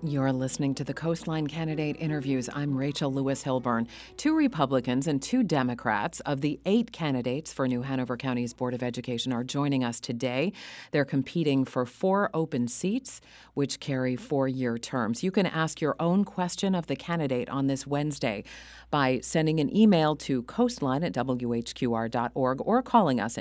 You're listening to the Coastline Candidate Interviews. I'm Rachel Lewis Hilburn. 2 Republicans and 2 Democrats of the 8 candidates for New Hanover County's Board of Education are joining us today. They're competing for 4 open seats, which carry 4-year terms. You can ask your own question of the candidate on this Wednesday by sending an email to coastline@whqr.org or calling us at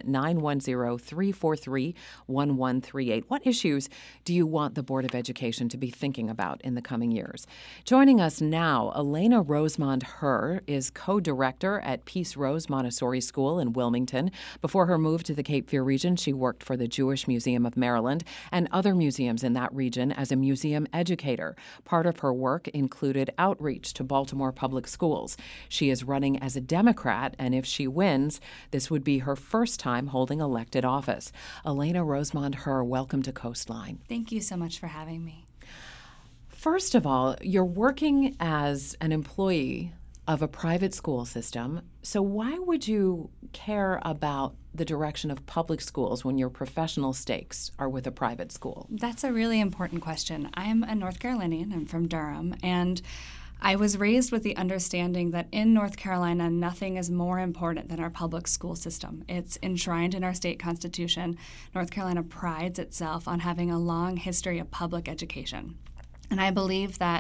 910-343-1138. What issues do you want the Board of Education to be thinking about in the coming years? Joining us now, Elena Rosemond Herr is co-director at Peace Rose Montessori School in Wilmington. Before her move to the Cape Fear region, she worked for the Jewish Museum of Maryland and other museums in that region as a museum educator. Part of her work included outreach to Baltimore public schools. She is running as a Democrat, and if she wins, this would be her first time holding elected office. Elena Rosemond Herr, welcome to Coastline. Thank you so much for having me. First of all, you're working as an employee of a private school system, so why would you care about the direction of public schools when your professional stakes are with a private school? That's a really important question. I'm a North Carolinian. I'm from Durham, and I was raised with the understanding that in North Carolina, nothing is more important than our public school system. It's enshrined in our state constitution. North Carolina prides itself on having a long history of public education. And I believe that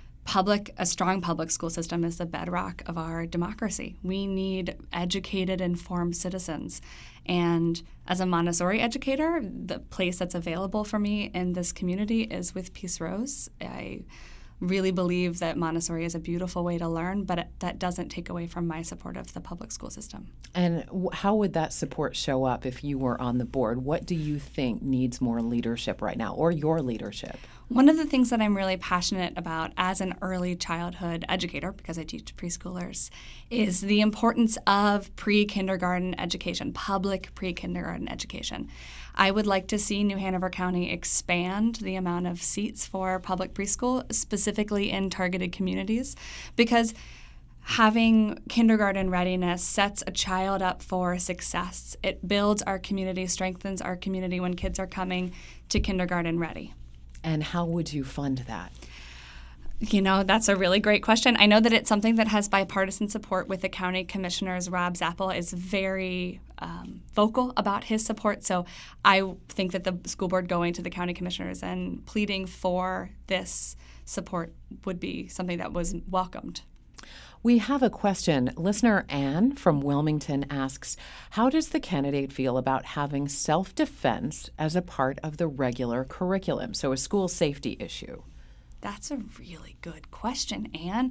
a strong public school system is the bedrock of our democracy. We need educated, informed citizens. And as a Montessori educator, the place that's available for me in this community is with Peace Rose. I really believe that Montessori is a beautiful way to learn, but that doesn't take away from my support of the public school system. And how would that support show up if you were on the board? What do you think needs more leadership right now, or your leadership? One of the things that I'm really passionate about as an early childhood educator, because I teach preschoolers, is the importance of pre-kindergarten education, public pre-kindergarten education. I would like to see New Hanover County expand the amount of seats for public preschool, specifically in targeted communities, because having kindergarten readiness sets a child up for success. It builds our community, strengthens our community when kids are coming to kindergarten ready. And how would you fund that? You know, that's a really great question. I know that it's something that has bipartisan support with the county commissioners. Rob Zappel is very vocal about his support. So I think that the school board going to the county commissioners and pleading for this support would be something that was welcomed. We have a question. Listener Ann from Wilmington asks, how does the candidate feel about having self-defense as a part of the regular curriculum, so a school safety issue? That's a really good question, Ann.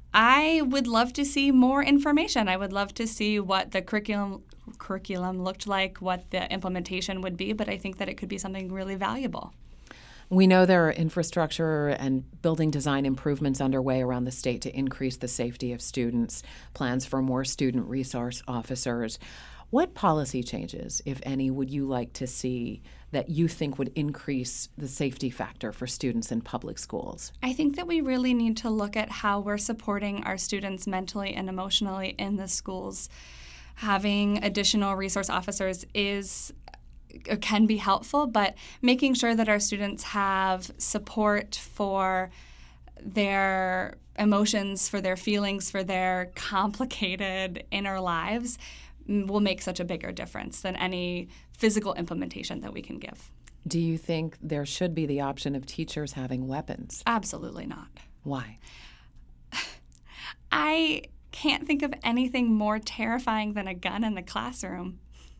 I would love to see more information. I would love to see what the curriculum looked like, what the implementation would be, but I think that it could be something really valuable. We know there are infrastructure and building design improvements underway around the state to increase the safety of students, plans for more student resource officers. What policy changes, if any, would you like to see that you think would increase the safety factor for students in public schools? I think that we really need to look at how we're supporting our students mentally and emotionally in the schools. Having additional resource officers can be helpful, but making sure that our students have support for their emotions, for their feelings, for their complicated inner lives will make such a bigger difference than any physical implementation that we can give. Do you think there should be the option of teachers having weapons? Absolutely not. Why? I can't think of anything more terrifying than a gun in the classroom.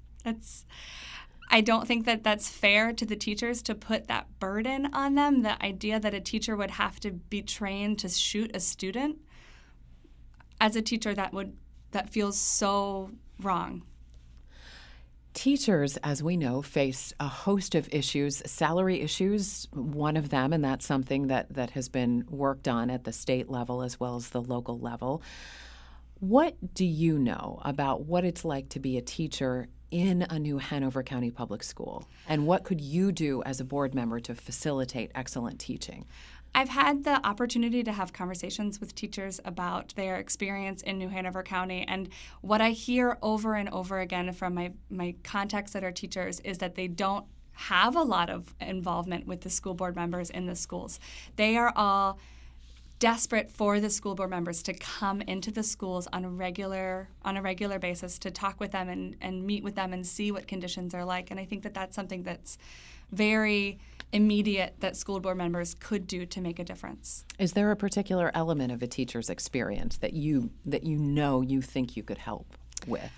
I don't think that that's fair to the teachers to put that burden on them, the idea that a teacher would have to be trained to shoot a student. As a teacher, that feels so wrong. Teachers, as we know, face a host of issues, salary issues, one of them, and that's something that has been worked on at the state level as well as the local level. What do you know about what it's like to be a teacher in a New Hanover County public school? And what could you do as a board member to facilitate excellent teaching? I've had the opportunity to have conversations with teachers about their experience in New Hanover County, and what I hear over and over again from my contacts that are teachers is that they don't have a lot of involvement with the school board members in the schools. They are all desperate for the school board members to come into the schools on a regular basis to talk with them and meet with them and see what conditions are like. And I think that that's something that's very immediate that school board members could do to make a difference. Is there a particular element of a teacher's experience that you think you could help with?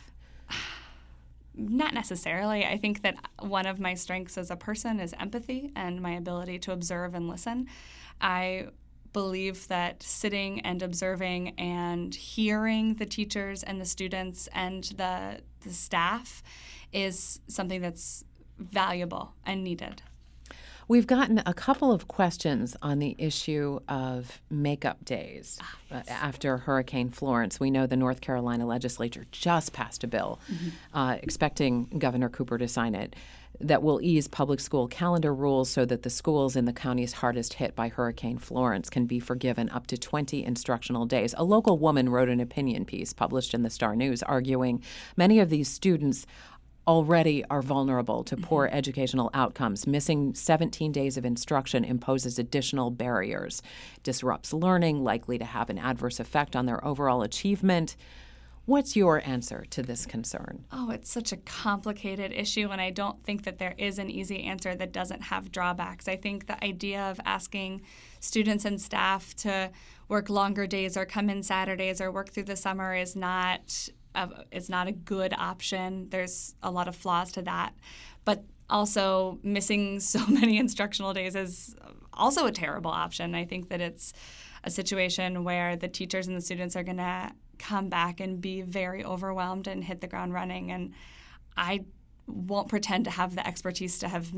Not necessarily. I think that one of my strengths as a person is empathy and my ability to observe and listen. I believe that sitting and observing and hearing the teachers and the students and the staff is something that's valuable and needed. We've gotten a couple of questions on the issue of makeup days after Hurricane Florence. We know the North Carolina legislature just passed a bill, expecting Governor Cooper to sign it, that will ease public school calendar rules so that the schools in the counties hardest hit by Hurricane Florence can be forgiven up to 20 instructional days. A local woman wrote an opinion piece published in the Star News arguing many of these students already are vulnerable to poor educational outcomes. Missing 17 days of instruction imposes additional barriers, disrupts learning, likely to have an adverse effect on their overall achievement. What's your answer to this concern? Oh, it's such a complicated issue, and I don't think that there is an easy answer that doesn't have drawbacks. I think the idea of asking students and staff to work longer days or come in Saturdays or work through the summer is not a good option. There's a lot of flaws to that. But also missing so many instructional days is also a terrible option. I think that it's a situation where the teachers and the students are going to come back and be very overwhelmed and hit the ground running. And I won't pretend to have the expertise to have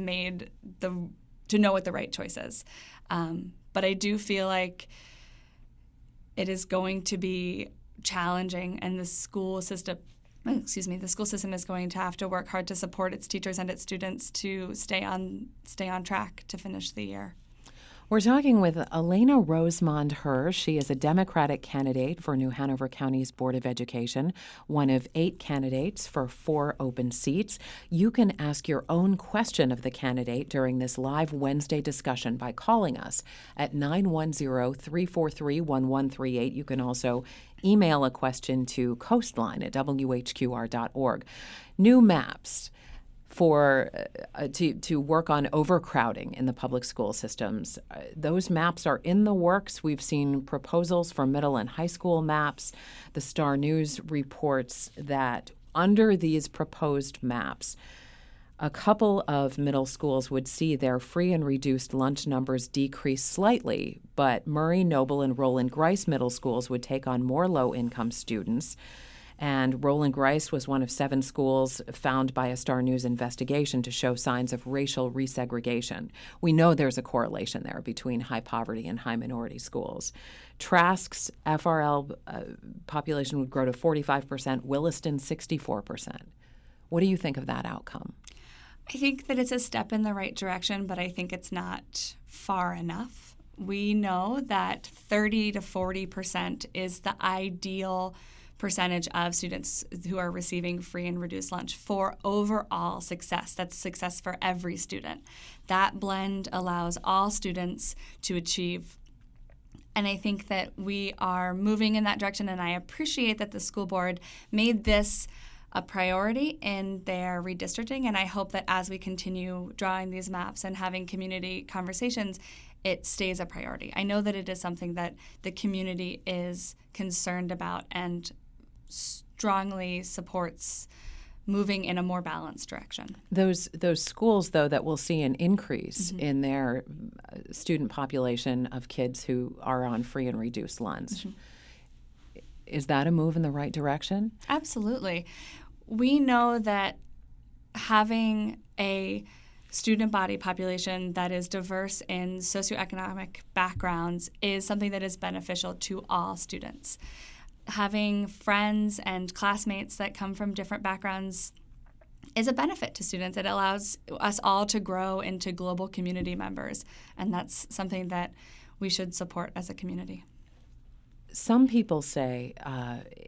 to know what the right choice is. But I do feel like it is going to be challenging, and the school system is going to have to work hard to support its teachers and its students to stay on track to finish the year. We're talking with Elena Rosemond Herr. She is a Democratic candidate for New Hanover County's Board of Education, one of 8 candidates for 4 open seats. You can ask your own question of the candidate during this live Wednesday discussion by calling us at 910-343-1138. You can also email a question to coastline@whqr.org. New maps to work on overcrowding in the public school systems. Those maps are in the works. We've seen proposals for middle and high school maps. The Star News reports that under these proposed maps, a couple of middle schools would see their free and reduced lunch numbers decrease slightly, but Murray, Noble, and Roland Grice middle schools would take on more low-income students. And Roland Grice was one of 7 schools found by a Star News investigation to show signs of racial resegregation. We know there's a correlation there between high poverty and high minority schools. Trask's FRL population would grow to 45%, Williston 64%. What do you think of that outcome? I think that it's a step in the right direction, but I think it's not far enough. We know that 30 to 40% is the ideal percentage of students who are receiving free and reduced lunch for overall success. That's success for every student. That blend allows all students to achieve. And I think that we are moving in that direction, and I appreciate that the school board made this a priority in their redistricting, and I hope that as we continue drawing these maps and having community conversations, it stays a priority. I know that it is something that the community is concerned about and strongly supports moving in a more balanced direction. Those schools, though, that will see an increase in their student population of kids who are on free and reduced lunch, is that a move in the right direction? Absolutely. We know that having a student body population that is diverse in socioeconomic backgrounds is something that is beneficial to all students. Having friends and classmates that come from different backgrounds is a benefit to students. It allows us all to grow into global community members, and that's something that we should support as a community. Some people say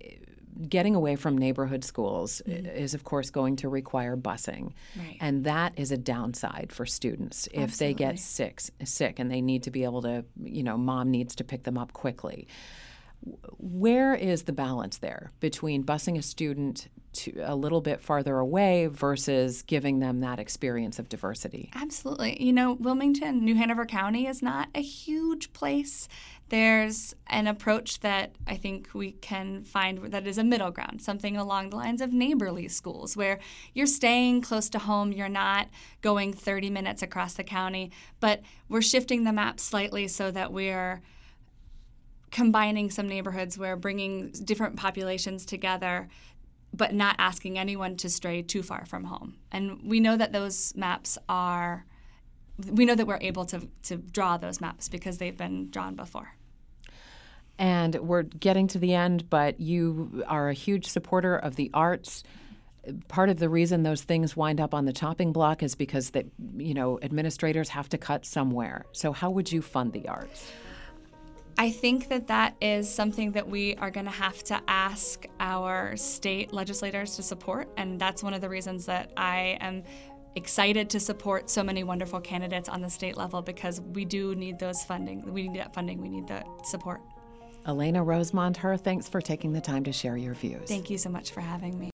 getting away from neighborhood schools is, of course, going to require busing. Right. And that is a downside for students if they get sick and they need to be able to, mom needs to pick them up quickly. Where is the balance there between busing a student to a little bit farther away versus giving them that experience of diversity? Absolutely. Wilmington, New Hanover County is not a huge place. There's an approach that I think we can find that is a middle ground, something along the lines of neighborly schools, where you're staying close to home, you're not going 30 minutes across the county, but we're shifting the map slightly so that we're combining some neighborhoods, we're bringing different populations together, but not asking anyone to stray too far from home. And we know that those maps we know that we're able to draw those maps because they've been drawn before. And we're getting to the end, but you are a huge supporter of the arts. Part of the reason those things wind up on the chopping block is because administrators have to cut somewhere. So how would you fund the arts? I think that is something that we are going to have to ask our state legislators to support, and that's one of the reasons that I am excited to support so many wonderful candidates on the state level, because we do need those funding. We need that funding. We need the support. Elena Rosemond Her, thanks for taking the time to share your views. Thank you so much for having me.